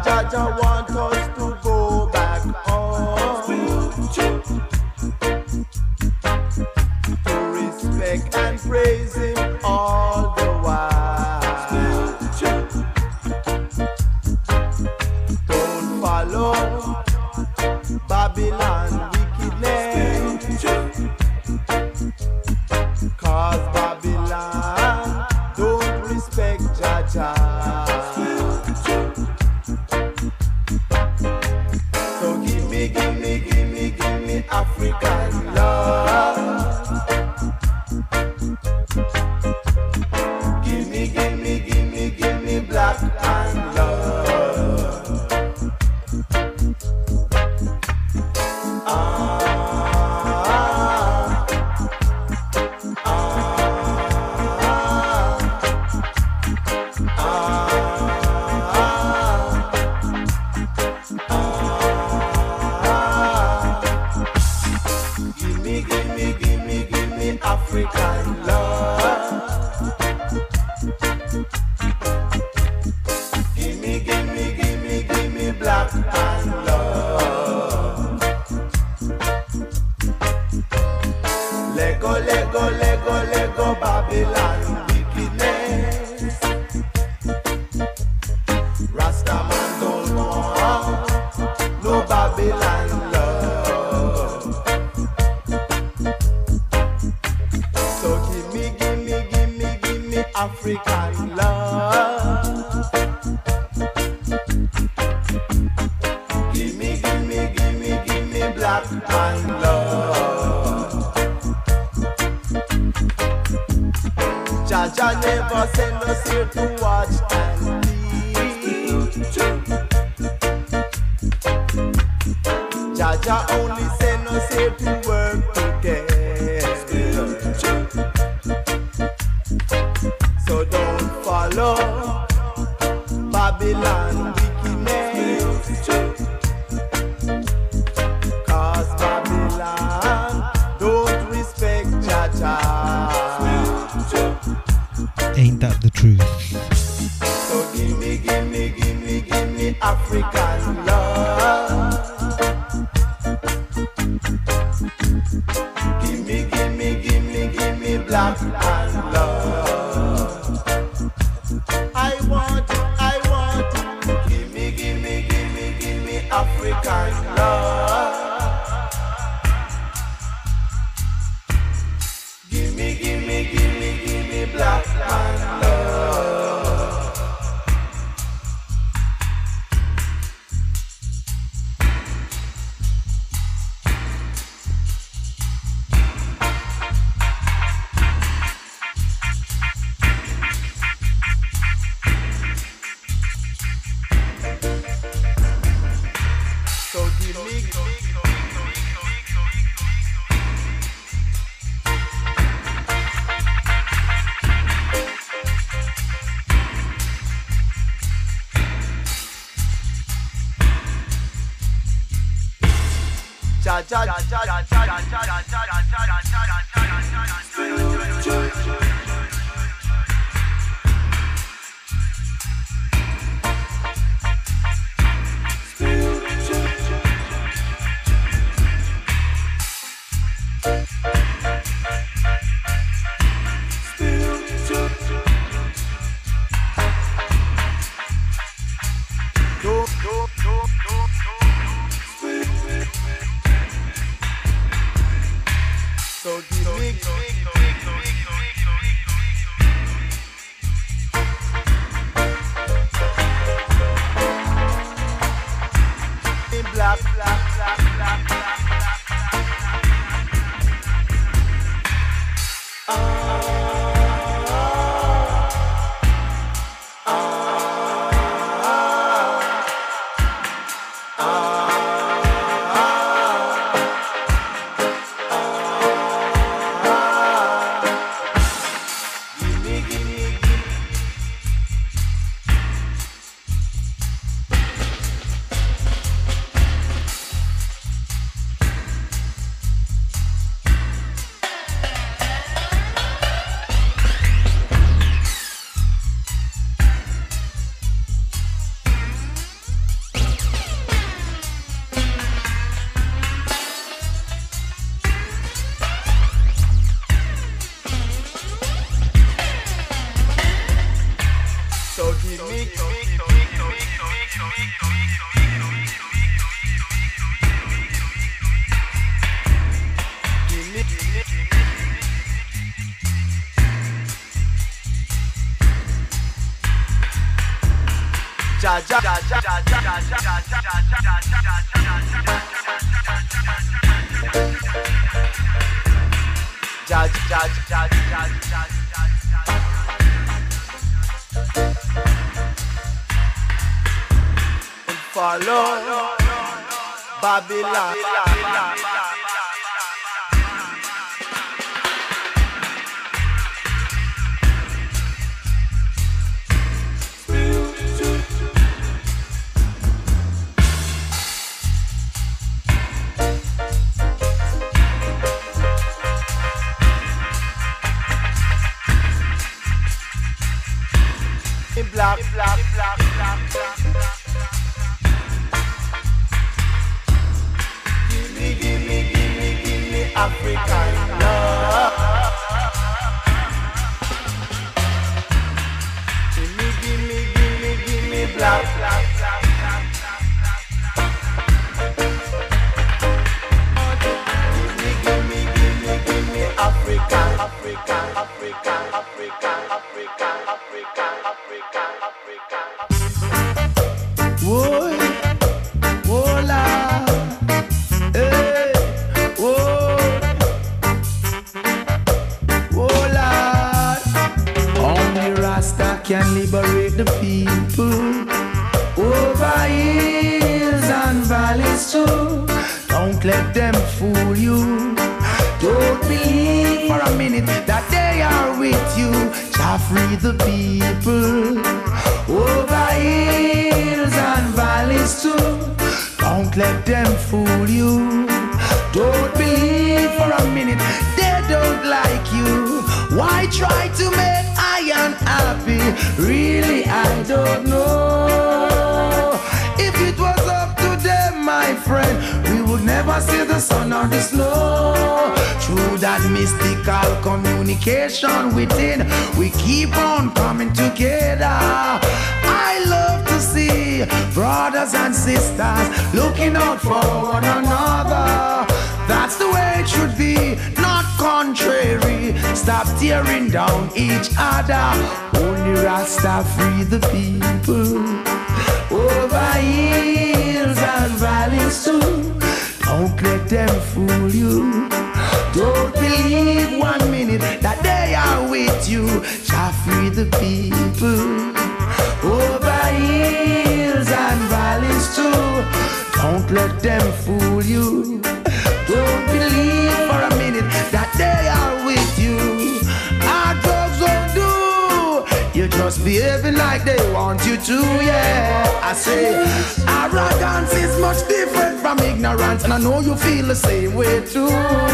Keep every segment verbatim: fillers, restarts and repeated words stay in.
Jah Jah want us to go back home, to respect and praise Him all the while. Don't follow Babylon wickedness, cause Babylon don't respect Jah Jah. So give me, give me, give me, give me African love. Give me, give me, give me, give me black and love. Ah, ah, ah, ah. Give me, give me, give me, give me African love. Give me, give me, give me, give me black and love. Lego, Lego, Lego, Lego, Babylon wickedness. Rastaman don't want no Babylon love. So give me, give me, give me, give me African love. Give me, give me, give me, give me black and love. Jah Jah never send us here to watch and teach. Jah Jah only send us here to work together. So don't follow Babylon wickedness, cause Babylon don't respect Jah Jah. Ain't that the truth? So give me, give me, give me, give me African love. Give me, give me, give me, give me black and love. I want it, I want it. Give me, give me, give me, give me African love. Give me, give me, give me, give me black and love. So give me, give me, Jah Jah, Jah Jah, Jah Jah, Jah Jah. So give me, give me, give me. Follow Babylon. Black, black, black, black, black. Gimme, gimme, gimme, gimme African love. Gimme, gimme, gimme, gimme black, black, black, black, black. Gimme, gimme, gimme, gimme African, African, African, African, African, African, African, African. Whoa, whoa, la. Hey, whoa, whoa, Lord. Only Rasta can liberate the people over hills and valleys too. Don't let them fool you. Don't believe for a minute that they are with you. Jah free the people over hills and valleys too. Don't let them fool you. Don't believe for a minute they don't like you. Why try to make I unhappy? Really, I don't know. If it was up to them, my friend, we would never see the sun or the snow. Through that mystical communication within, we keep on coming together. I love to see brothers and sisters looking out for one another. That's the way it should be, not contrary. Stop tearing down each other. Only Rasta free the people over hills and valleys too. Don't let them fool you. Don't believe one minute that they are with you. Jah free the people over hills and valleys too. Don't let them fool you. Don't believe for a minute that they are with you. Our drugs won't do. You just behaving like they want you to, yeah. I say arrogance is much different from ignorance, and I know you feel the same way too.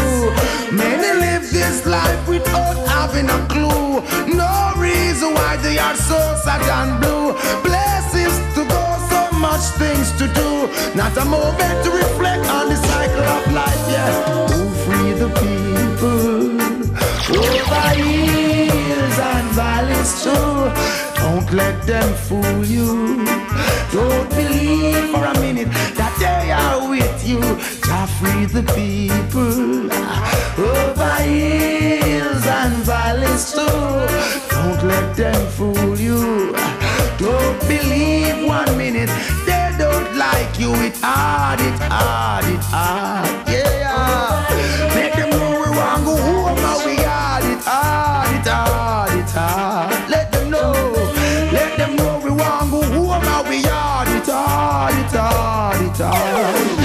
Many live this life without having a clue. No reason why they are so sad and blue. Blessings to go, so much things to do. Not a moment to reflect on the cycle of life, yeah. To free the people over hills and valleys too. Don't let them fool you. Don't believe for a minute that they are with you. Jah free the people over hills and valleys too. Don't let them fool you. Don't believe one minute they don't like you. It's hard, it's hard, it's hard, yeah. Make them know we want go home and we hard, it's hard, it's hard, it's hard. Let them know, let them know we want go home and we hard, it's hard, it's hard, it's hard,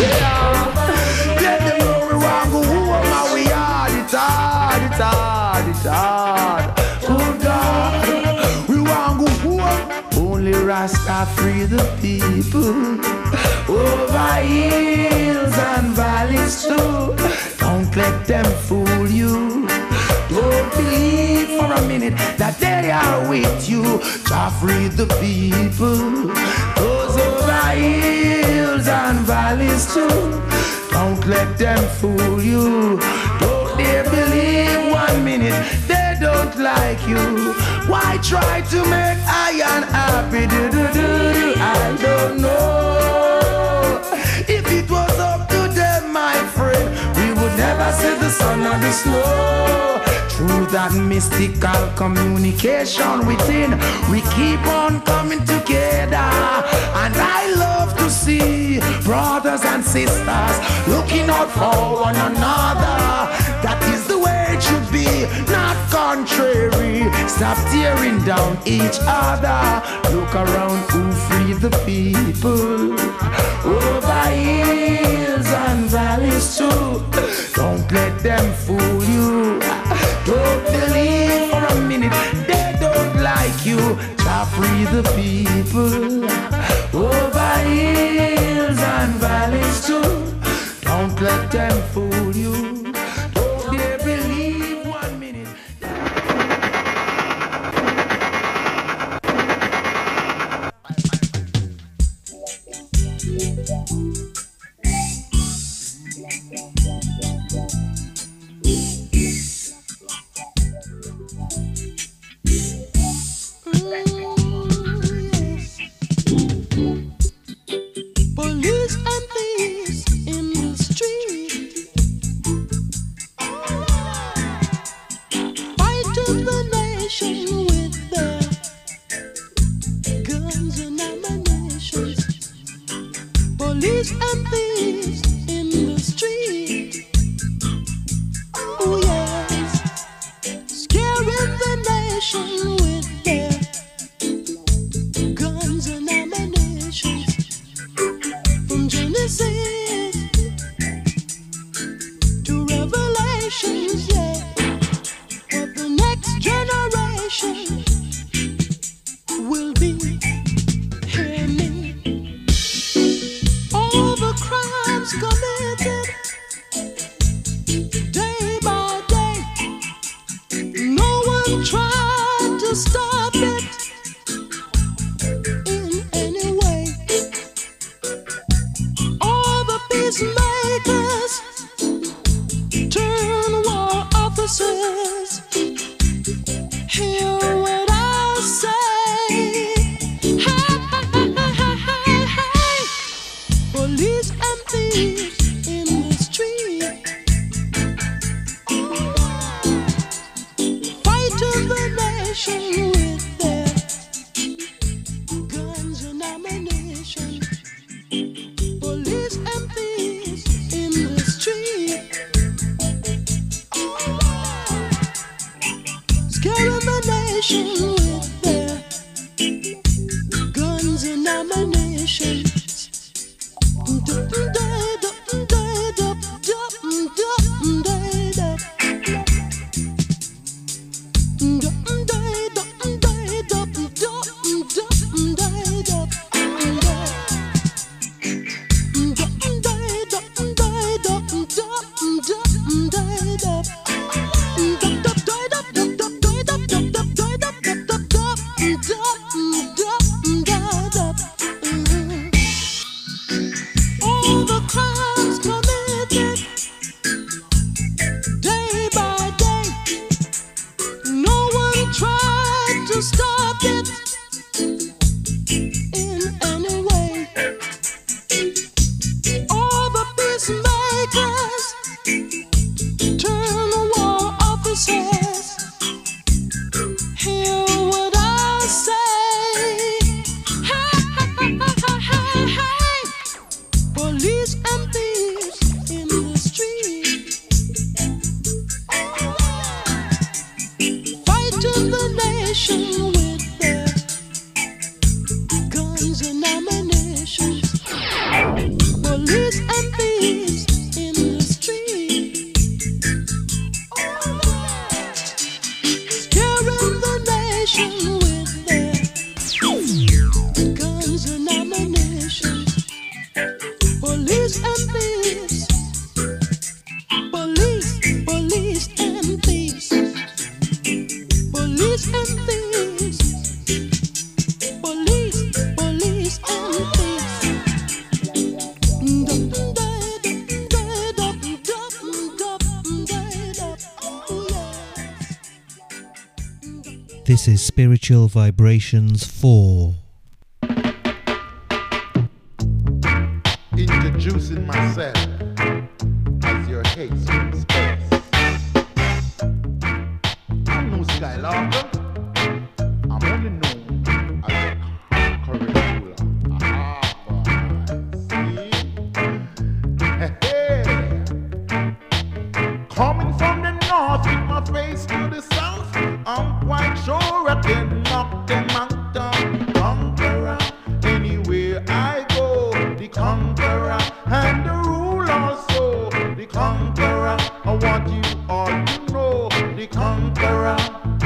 yeah. Let them know we want go home and we hard, it's hard, it's hard, it's hard. Good God, we want go home. Only Rasta free the people over hills and valleys too. Don't let them fool you. Don't believe for a minute that they are with you. Jah free the people, those over hills and valleys too. Don't let them fool you. Don't they believe one minute they don't like you. Why try to make I unhappy? Do, do, do, do. I don't know. If it was up to them, my friend, we would never see the sun or the snow. Through that mystical communication within, we keep on coming together. And I love to see brothers and sisters looking out for one another. That is the way it should be, not contrary. Stop tearing down each other. Look around who freed the people. Over hills and valleys too. Don't let them fool you. Don't believe for a minute they don't like you. Jah free the people. Over hills and valleys too. Don't let them fool you. Don't they believe one minute. Police and thieves in the street, fighting the nation with their guns and ammunition. Police and thieves in the street, oh yes, scaring the nation with their guns and ammunition. From Genesis to Revelations, yeah, what the next generation will be. Hear me. All the crimes committed day by day, no one tried to stop it in any way. All the peacemakers turn war officers. Hear what I say. Hey, hey, hey, hey, hey. Police and thieves in the street, fighting the nation with their guns and ammunition. Police and thieves in the street, scaring the nation with their guns and ammunition. All the crimes committed day by day, no one tried to stop it in any way. All the peacemakers turn war officers. Hear what I say. Hey, hey, hey, hey, hey. Police and thieves in the street, fighting the nation with their guns and ammunition. Police and thieves in the street, scaring the nation with their guns and ammunition. Police and thieves, police, police and thieves, police and thieves, police, police and thieves. This is Spiritual Vibrations four. Introducing myself as your hate space. Skylarker. I'm only known as a conquering ruler. Ah, boy. See? Hey, hey. Coming from the north with my face to the south, I'm quite sure I can knock them out down. The conqueror, anywhere I go, the conqueror, and the rule also, the conqueror. I want you all to know, the conqueror.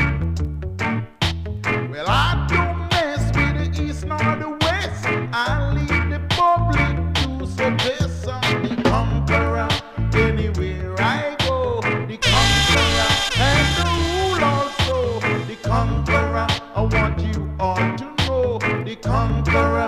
Well, I don't mess with the east nor the west. I leave the public to suggest I'm the conqueror. Anywhere I go, the conqueror, and the rule also, the conqueror. I want you all to know, the conqueror.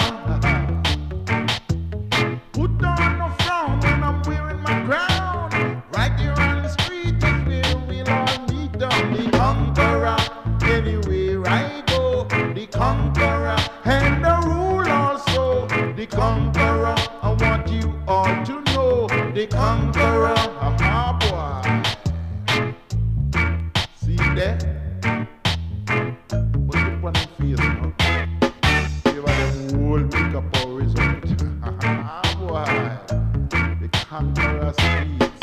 Put on a frown when I'm wearing my crown. Right here on the street is where we'll all meet down, the conqueror. Anywhere I go, the conqueror, and the rule also, the conqueror. I want you all to know, the conqueror. Ah, boy. See that? What's the funny face, no? Give her the whole makeup or result. Ah, boy. The conqueror speaks.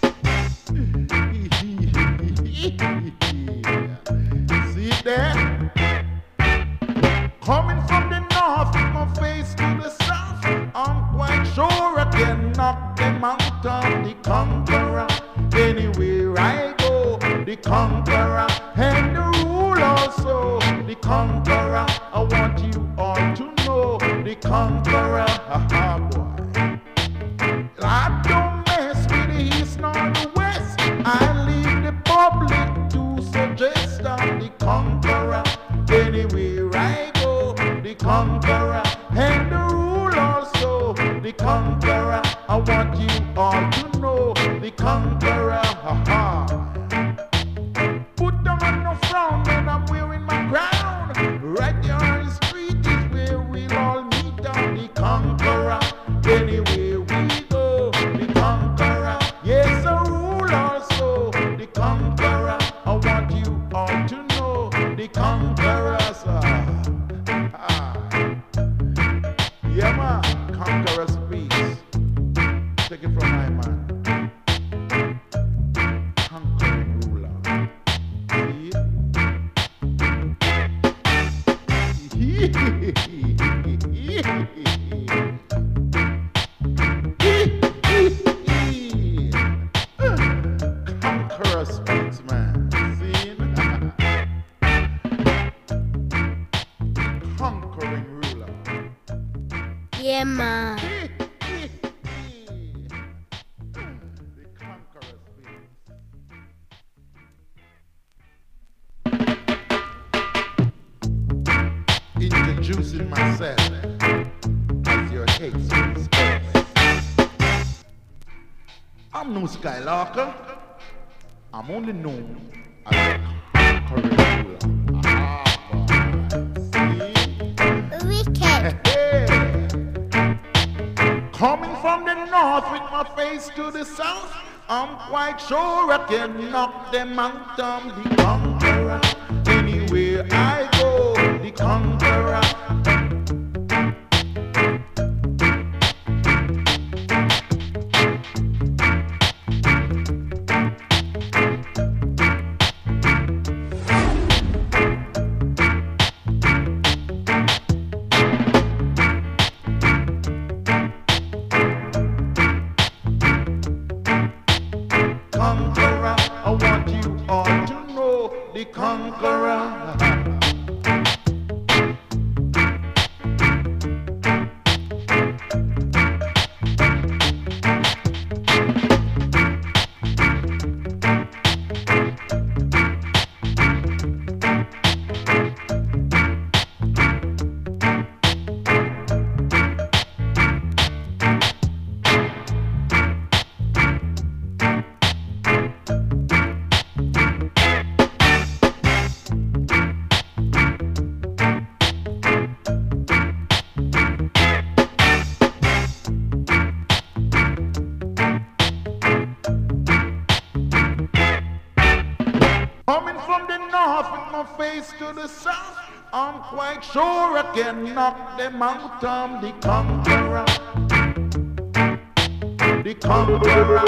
See it there? Coming from the north with my face to the south, I'm quite sure I can knock them out of the conqueror. Anywhere I go, the conqueror, and the rule also, the conqueror. I want you all to know, the conqueror. Ha boy. I don't mess with the east nor the west. I leave the public to suggest I'm the conqueror. Anywhere I go, the conqueror, and the rule also, the conqueror. I want you all to know, the conqueror. Ha ha. Put on no frown when I'm wearing my crown. Right here on the street is where we'll all meet down, the conqueror. Anywhere we go, the conqueror. Yes, the rule also, the conqueror. I want you all to know, the conqueror. Ah. Yeah, man, conqueror speaks. Take it from my man. Conquering ruler. See? Conqueror speaks, man. See? Conquering ruler. Yeah, man. The conqueror speaks. Introducing myself as your hates space. I'm no Skylarker. I'm only known as a conquering ruler. Ah, boy. See? Wicked. Hey. Coming from the north with my face to the south, I'm quite sure I can knock them out of the conqueror. Anywhere I go, the conqueror. Conqueror, I want you all to know, the conqueror. no face to the sun. I'm quite sure I can knock them out. I'm the conqueror. The conqueror.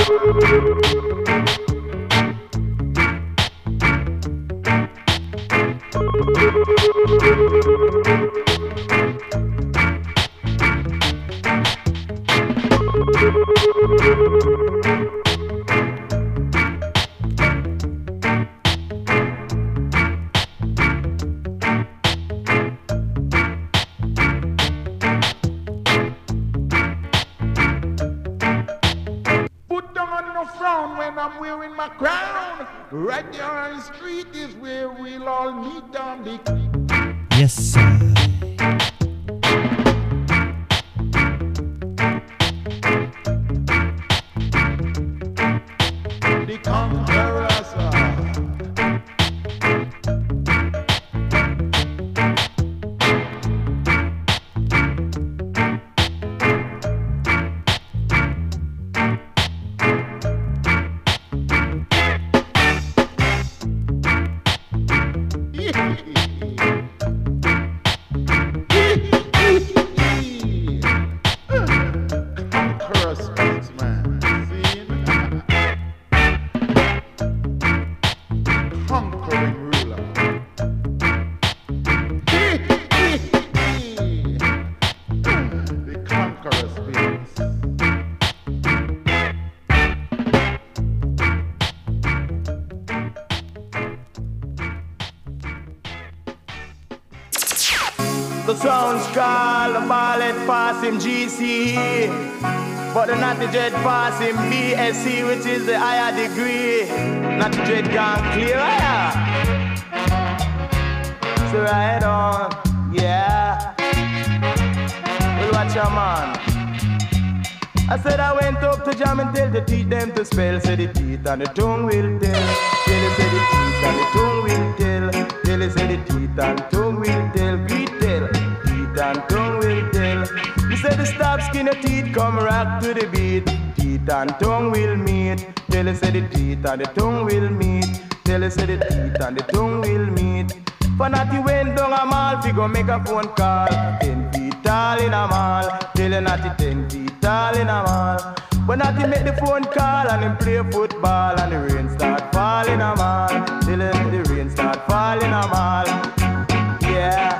Right there on the street is where we'll all meet on the... Yes, sir. The conqueror, sir. The sounds call the ballet pass him G C, but the Natty Dread pass him B S C, which is the higher degree. Natty Dread gone clear, yeah. So right on, yeah. Well, watch your man. I said I went up to jam and tell the teeth them to spell. Say the teeth and the tongue will tell. Tell you say the teeth and the tongue will tell. Tell you say the teeth and the tongue will tell. Greet tell. Teeth and tongue will tell. You say the stop skin your teeth come rock to the beat. Teeth and tongue will meet. Tell you say the teeth and the tongue will meet. Tell you say the teeth and the tongue will meet. For Natty went down a mall, fi go make a phone call. Ten feet tall in a mall. Tell you Natty ten feet tall in a mall. But Natty make the phone call and him play football and the rain start falling a mall. Tell him the rain start falling a mall. Yeah.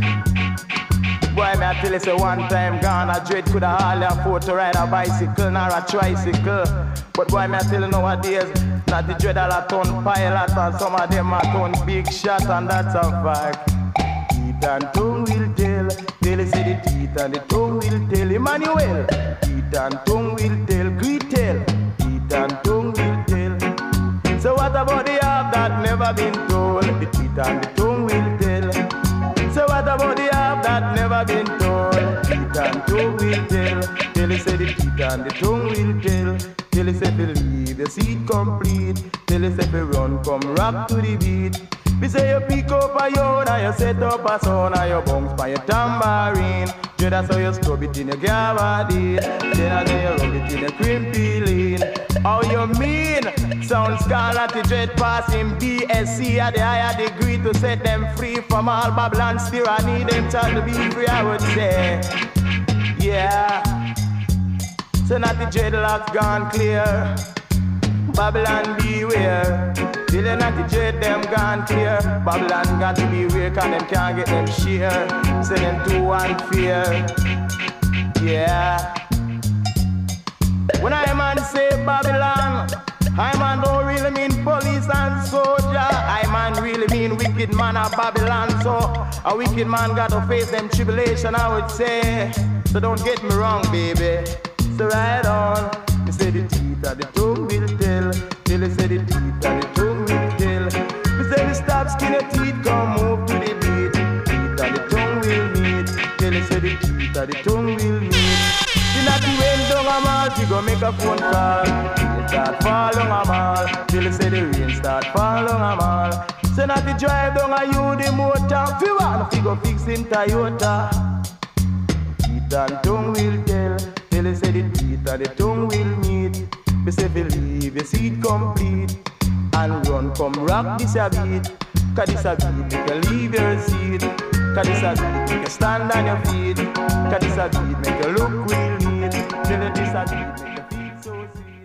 Boy, me I tell you say one time gone a dread coulda hardly afford to ride a bicycle nor a tricycle. But boy, me I tell you nowadays, Natty Dread all a ton pilot and some of them a ton big shot, and that's a fact. Teeth and tongue will tell. Tell you say the teeth and the tongue will tell. Emmanuel. Teeth and tongue will tell. Greet tell. Teeth and tongue will tell. So what about the half that never been told? The teeth and the tongue will tell. So what about the half that never been told? Teeth and tongue will tell. Tell you say the teeth and the tongue will tell. Tell you say believe the seed complete. Tell you say fi run come rock to the beat. We say you pick up a yawn and you set up a sound and you bounce by your tambourine. Yeah, that's how you stub it in your gabardine. Then I say you rub it in your crimpy lean. How you mean? Sound Scarlet Dread passing B S C at the higher degree to set them free from all Babylon's tyranny. Them trying to be free, I would say. Yeah. So Natty Dread locks gone clear. Babylon beware. Till the Natty Dread them gone clear. Babylon got to beware, cause them can't get them share. Say them too unfair. Yeah. When I man say Babylon, I man don't really mean police and soldier. I man really mean wicked man of Babylon. So a wicked man got to face them tribulation, I would say. So don't get me wrong, baby. So right on. You say the teeth and the tongue will tell. Till you say the teeth and the tongue will tell. You say the stop skin your teeth come move to the beat. Teeth and the tongue will meet. Till you say the teeth and the tongue will meet. The Natty went down a mall, she go make a phone call. Rain start fall on a mall. Till you say the rain start fall on a mall. Say Natty drive down a you the motor. Fi want fi go fix him Toyota. Teeth and tongue will tell. Till you say the teeth and the tongue will meet. Me say believe you see it complete. And run come rock this a beat. Cause this a beat make you leave your seat. Cause this a beat make you stand on your feet. Cause this a beat make you look real neat. Tell you this a beat make you feel so sweet.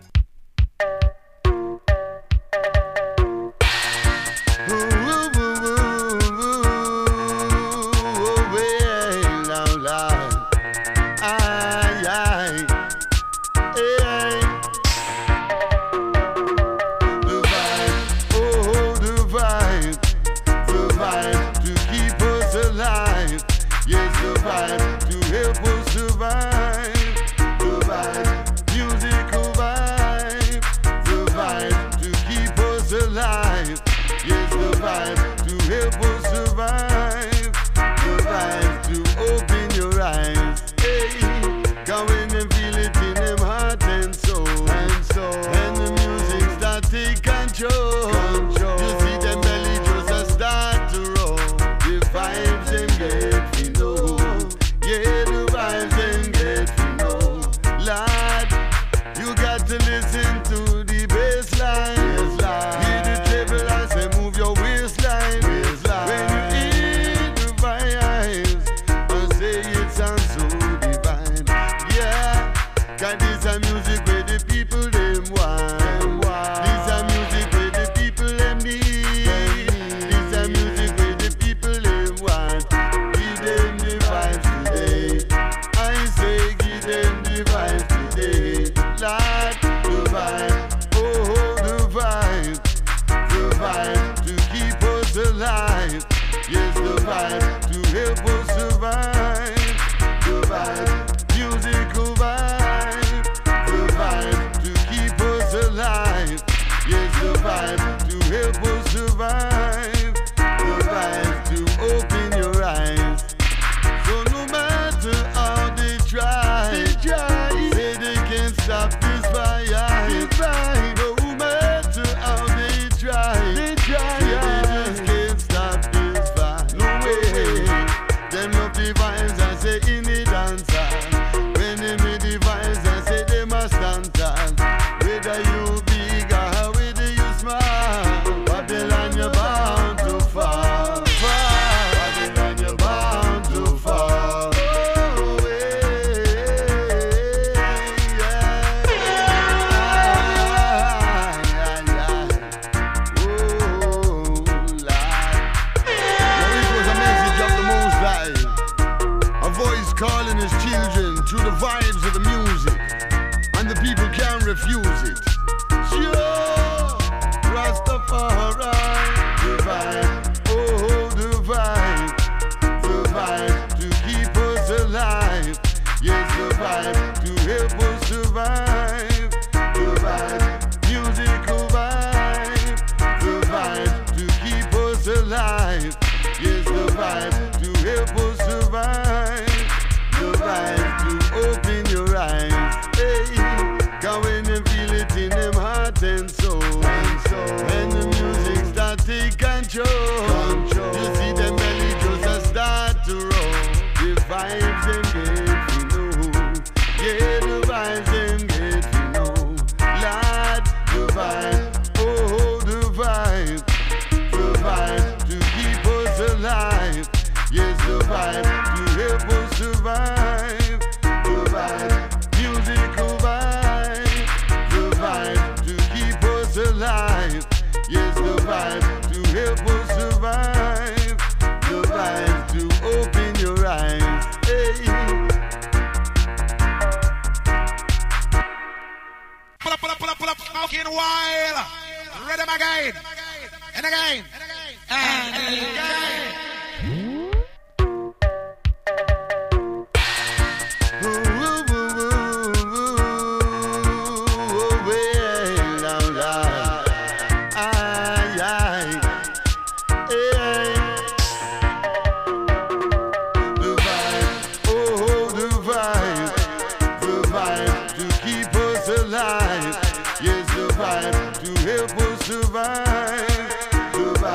Yes, the vibe to help us survive. The vibe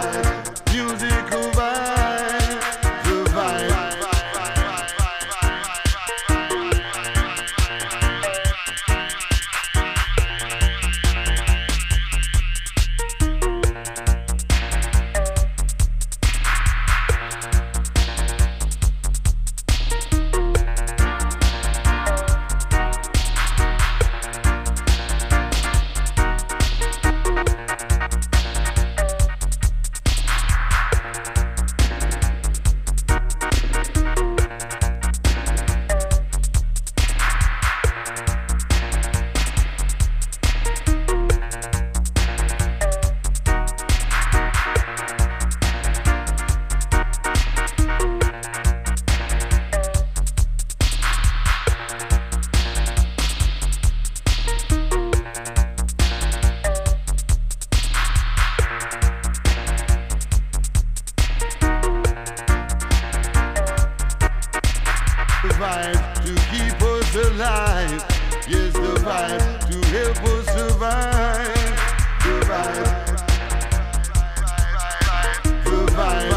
vibes to keep us alive. Yes, the vibes to help us survive. The vibes, the vibes.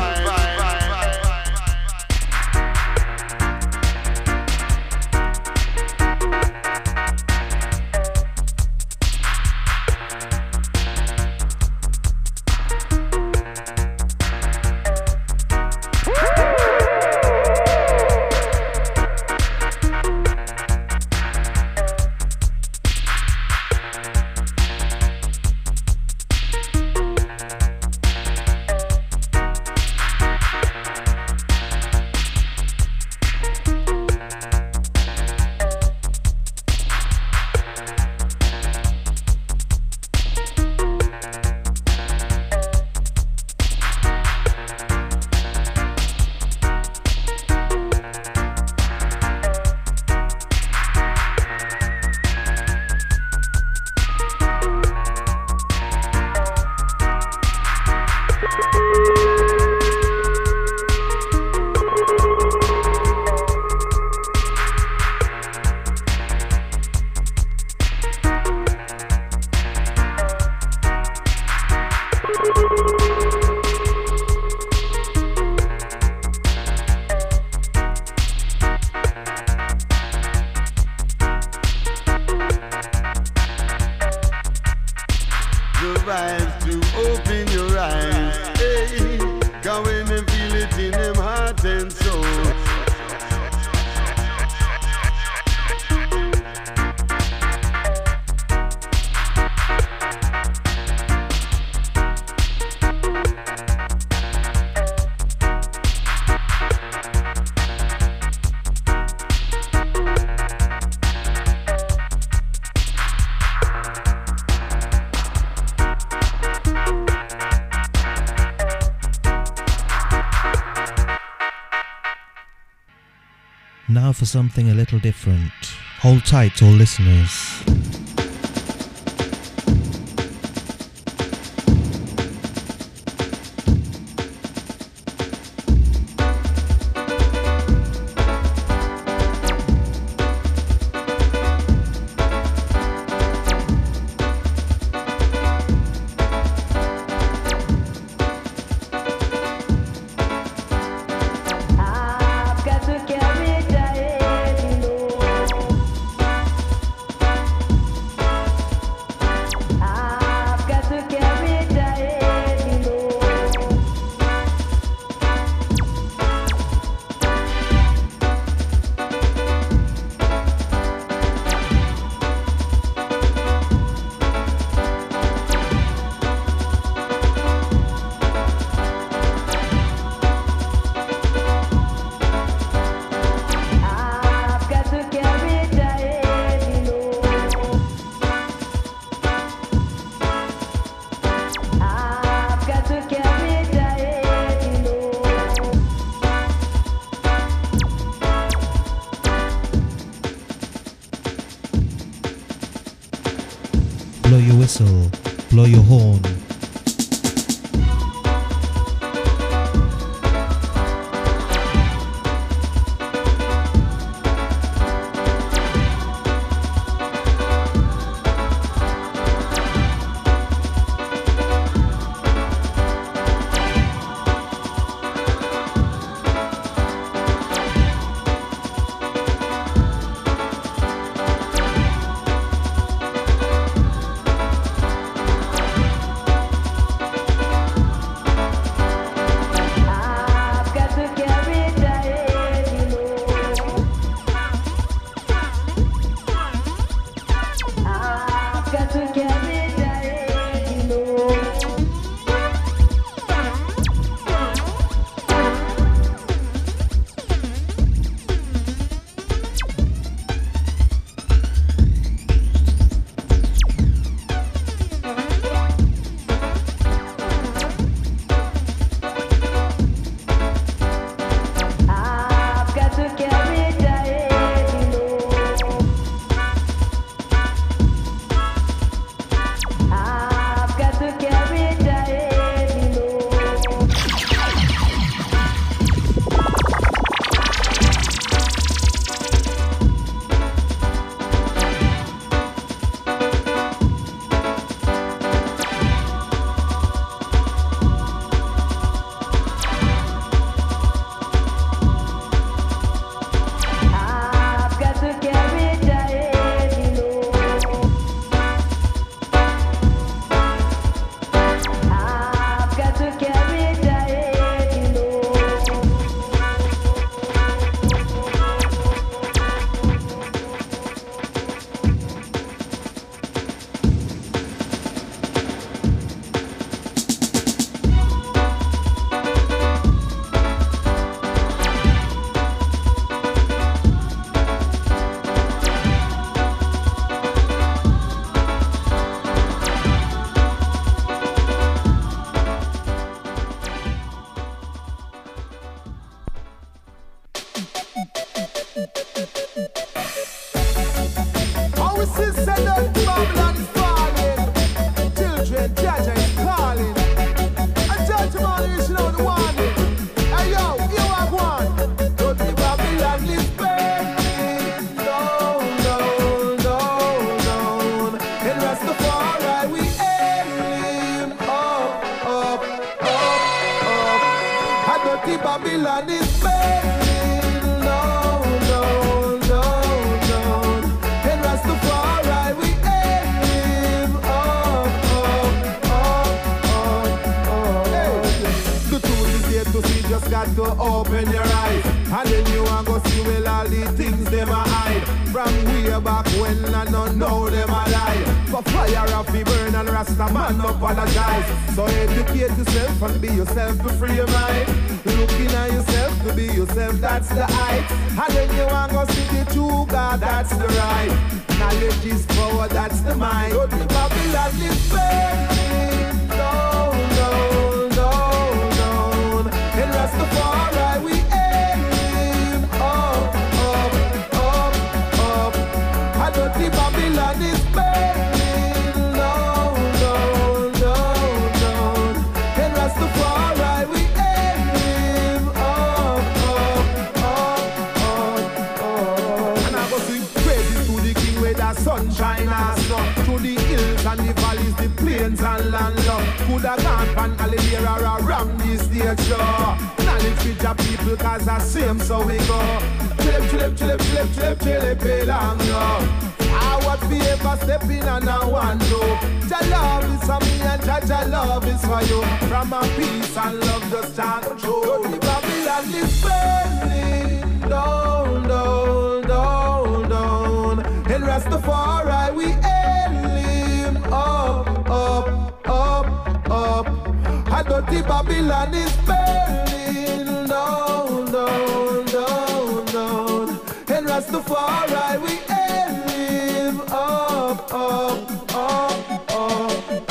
Now for something a little different. Hold tight, all listeners. Blow your whistle, blow your horn. see said that Babylon is falling. Children, Jaja is calling. And Judgment is now the warning. Hey yo, you are one. Don't be Babylon is burning. No, no, no, no. In Rastafari we aim up, up, up, up. And don't be Babylon is burning. No, no, no, no. In Rastafari we aim up, up, up, up, up. Hey. The truth is here to see, just got to open your eyes. And then you are go see well all the things them a hide. From way back when I don't know them a lie. For fire off the burn and Rasta man apologize. So educate yourself and be yourself to free your mind. Looking at yourself to be yourself, that's the height. And then you are go see the true God, that's the right. Knowledge is power, that's the mind. Don't be Babylon is burning. No, no, no, no. In Rastafari we aim up, up, up, up. And don't be Babylon is burning. No, no, no, no. In Rastafari we aim up, up, up, up, up. And I go sing praises to the King where the sunshine has snow. Through the hills and the valleys, the plains and land love. Could have gone from Alibera or around this stage show. Knowledge with your people cause I same so we go. Chillip, chillip, chillip, chillip, chillip, chillip, chillip, no. I want to be ever step in and I want to. Your love is for me and your love is for you. From a peace and love just stand true. The Babylon is burning down, down, down, down. In Rastafari we aim up, up, up, up. And dirty Babylon is burning down, down, down, down. In Rastafari we aim up, up, up, up, up.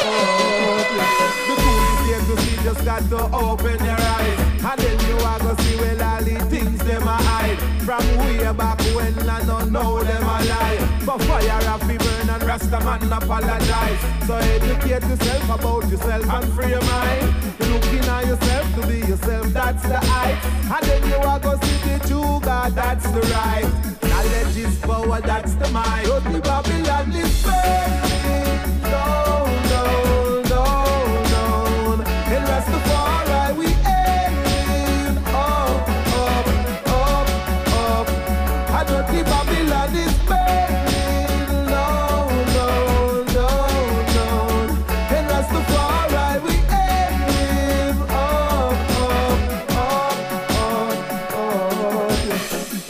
The truth is here to see, just got to open your eyes. And then you are going to see well all the things them a hide. From way back when I don't know them a lie. For fire off the burn and Rasta man apologize. So educate yourself about yourself and free your mind. Looking at yourself to be yourself, that's the height. And then you are going to see the true God, that's the right. Knowledge is power, that's the mind. Don't be Babylon is burning. No, no, no, no. In Rastafari we aim up, up, up, up. And don't be Babylon is burning. No, no, no, no. In Rastafari we aim up, up, up, up, up.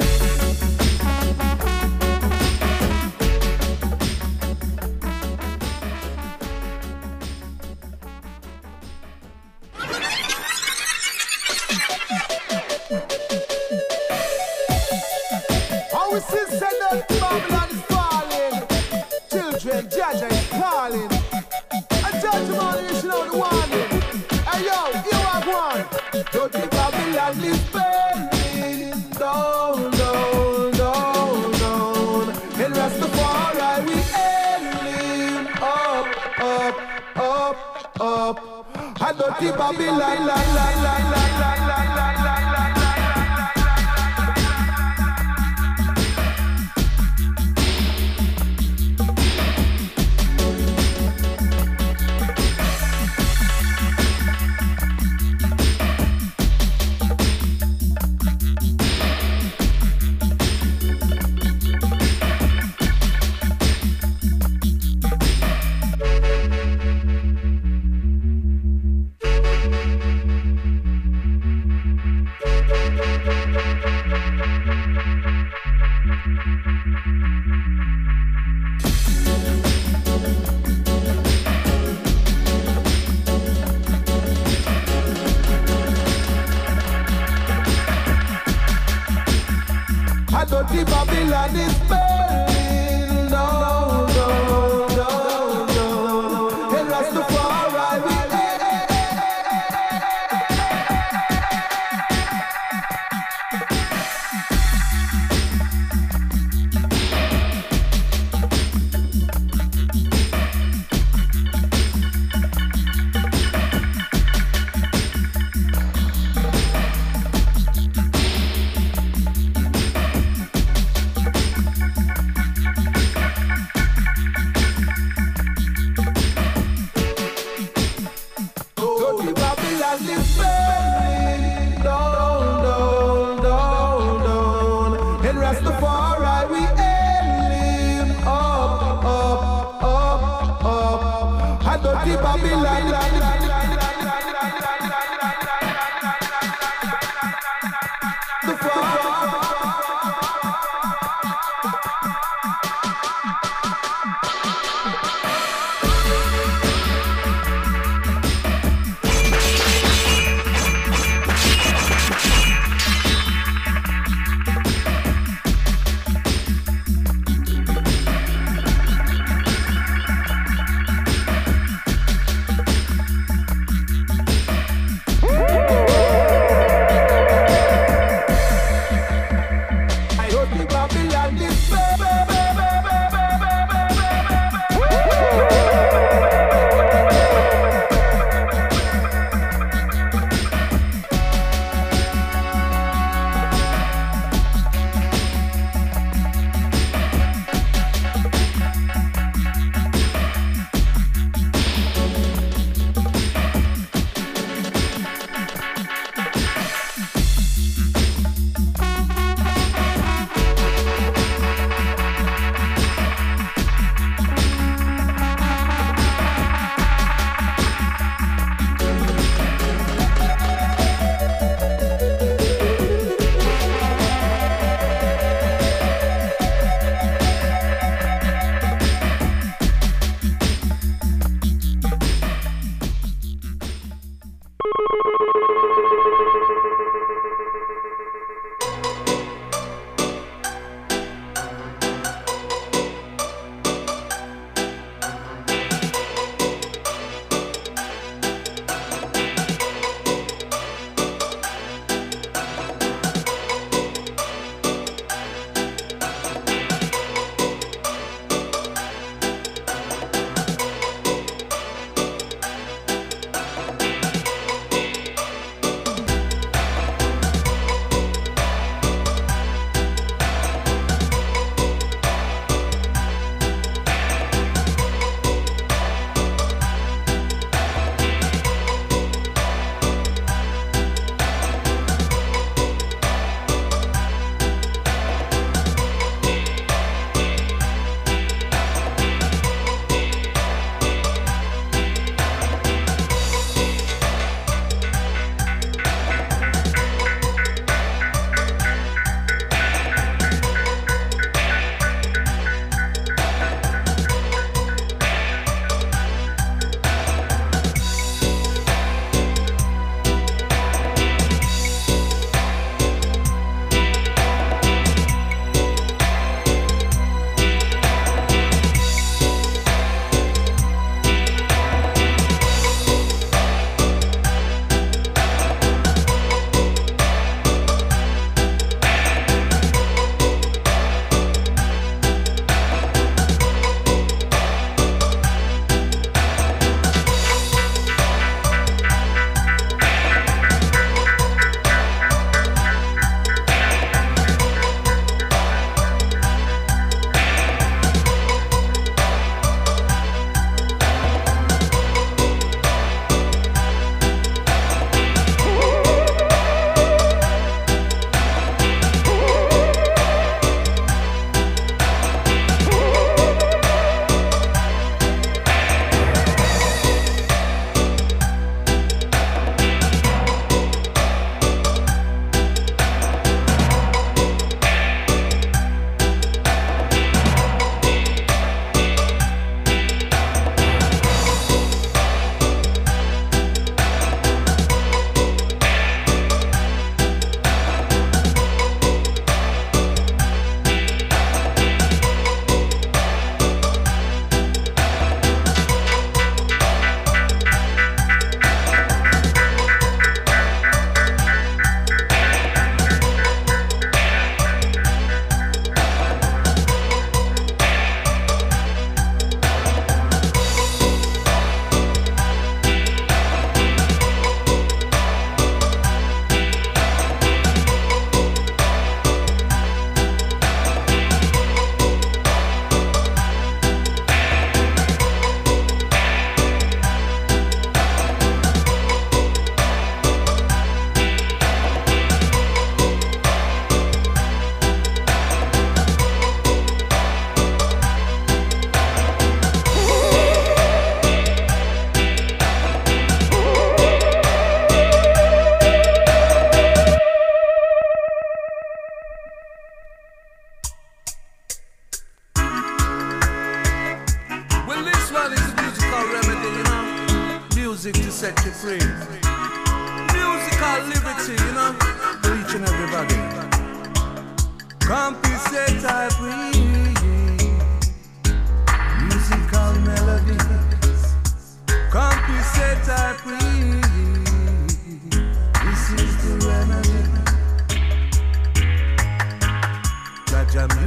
How we see said that Babylon is falling. Children, Jaja is calling. And Judgment is now the warning. Hey yo, you are one. Don't be Babylon is burning. Down, down, down, down. In Rastafari we aim up, up, up, up. And don't be Babylon, la, la, la, la, la, la, la, la, la. Dirty Babylon is burning. No, no, no, no. In Rastafari we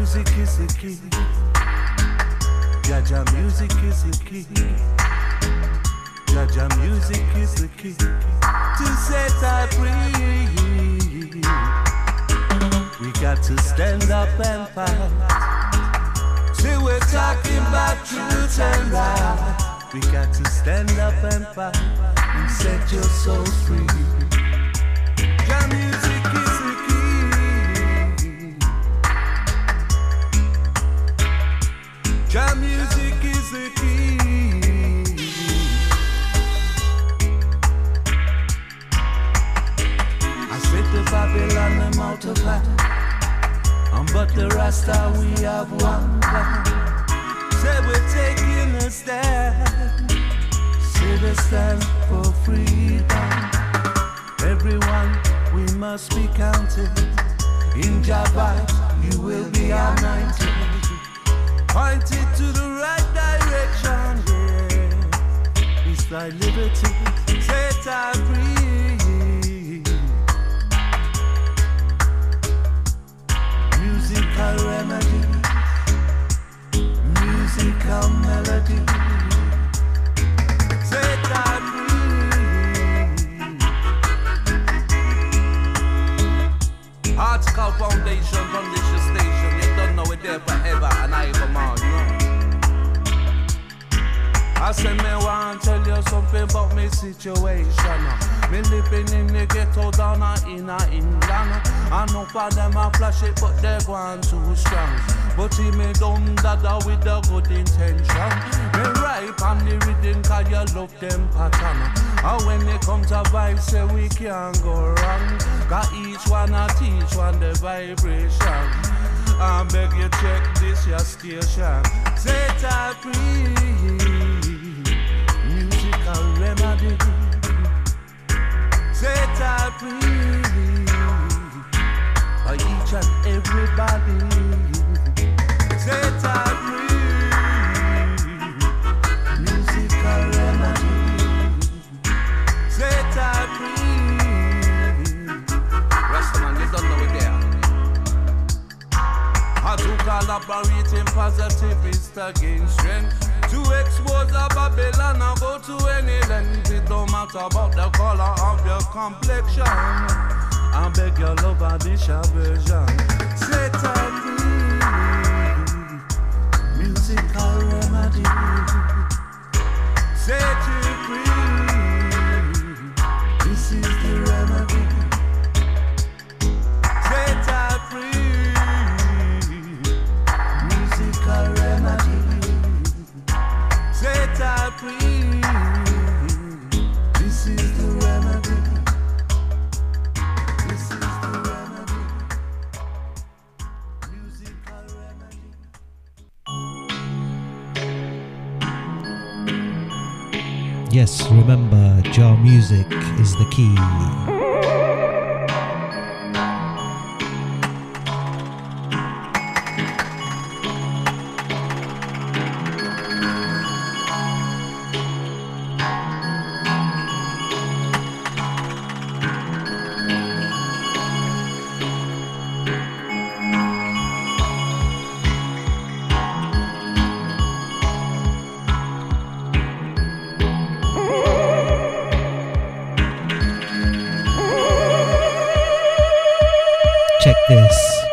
music is the key. Jaja music is the key. Jaja music is the key to set us free. We got to stand up and fight. See, we're talking about truth and right. We got to stand up and fight and set your souls free. Jaja music is the key. Jaja music is the key. I said to Babylon, them out of line. Um, but the Rasta, we have one plan. Say we're taking a stand. Say the stand for freedom. Everyone, we must be counted. In Java, you will be anointed. Pointed to the right direction, yeah. It's thy liberty, set I free. Musical remedy, musical melody, set I free. Article Foundation, Foundation Station, you don't know it there forever and evermore, you know. I say me want to tell you something about my situation. Me living in the ghetto down in a England. I know for them I flash it, but they're going too strong. But he me dumb dada with a good intention. Me ripe on the rhythm cause you love them pattern. And when they come to vibe, say we can't go wrong. Cause each one a teach one the vibration. I beg you check this your station. Set her free. Musical remedy. Set her free. For each and everybody. Set her free. Musical remedy. Set her free. Rastaman, you don't know it there. I to collaborate in positivist against strength. To expose a Babylon and go to any length. It don't matter about the color of your complexion. I beg your love and this your version. Set her free. Musical remedy. Set you free. This is the remedy. Set her free. Musical remedy. Set her free. This is the remedy. This is the remedy. Musical remedy. Yes, remember, Jah music is the key. Check this.